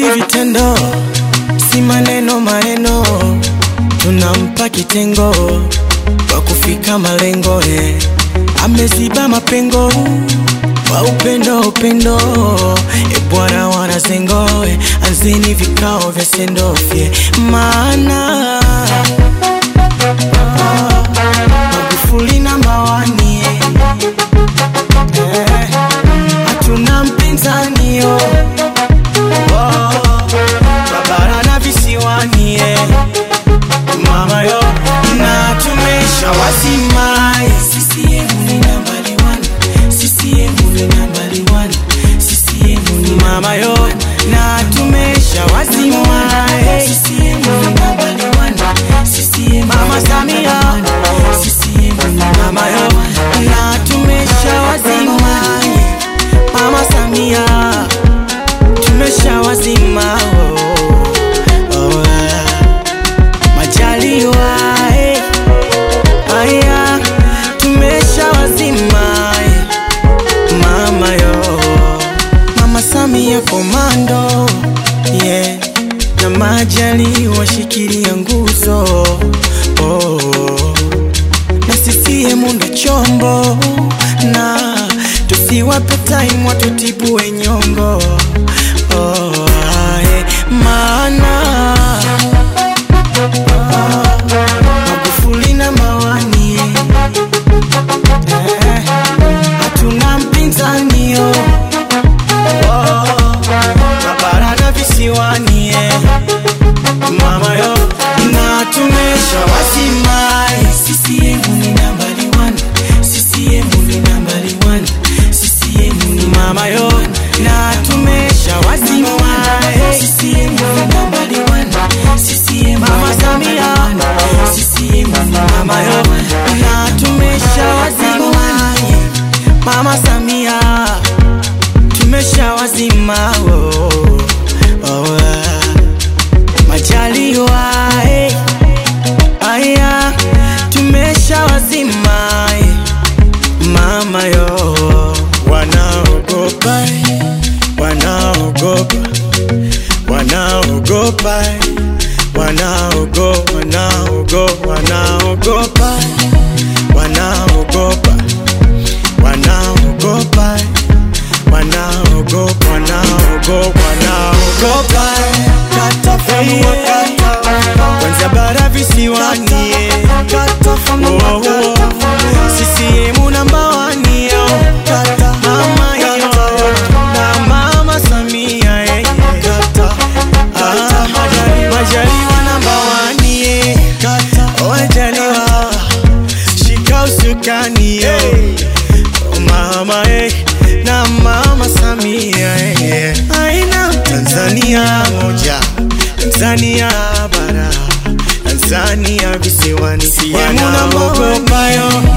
Juhudi vitendo, si maneno maneno, tunampa kitengo kwa kufika malengo. Ameziba mapengo kwa upendo. Bwana wanazengo, anzeni vikao vya sendofye, maana Magufuli namba 1, hatuna mpinzani Babara na visiwani mama yo, na tumesha wasimai. CCM ni nambari 1, CCM ni nambari 1, CCM ni mama yo, na tumesha wasimai. CCM ni nambari 1, CCM mama Samia, CCM ni mama yo, na tumesha wasimai. Mama Samia, tumesha wazima. Majaliwa aya, tumesha wazima. Mama yo, Mama Samia komando, na Majaliwa shikilia nguzo. Na CCM ndo chombo, na tusiwape time watutibu wenyongo. Maana Magufuli namba 1, hatuna mpinzani Babara na visiwani mama yo, na tumesha wasimai. CCM ni nambari 1, CCM ni nambari 1, CCM ni mama yo, na tumesha wasimai. CCM ni nambari 1, CCM mama Samia, CCM ni mama yo, na tumesha wasimai. Mama Samia, tumesha wazima. Majaliwa aya, tumesha wazima. Mama yo, wanaogopa, wanaogopa, wanaogopa, wanaogopa, wanaogopa, wanaogopa, wanaogopa, wanaogopa, wanaogopa. Kata famu wakata, kwanza bara visiwani. Kata famu wakata, CCM namba 1 mama yo, na Mama Samia. Majaliwa namba 1, Majaliwa shika usukani mama na Mama Samia. Aina Tanzania moja, Tanzania bara, Tanzania visiwani. CCM namba 1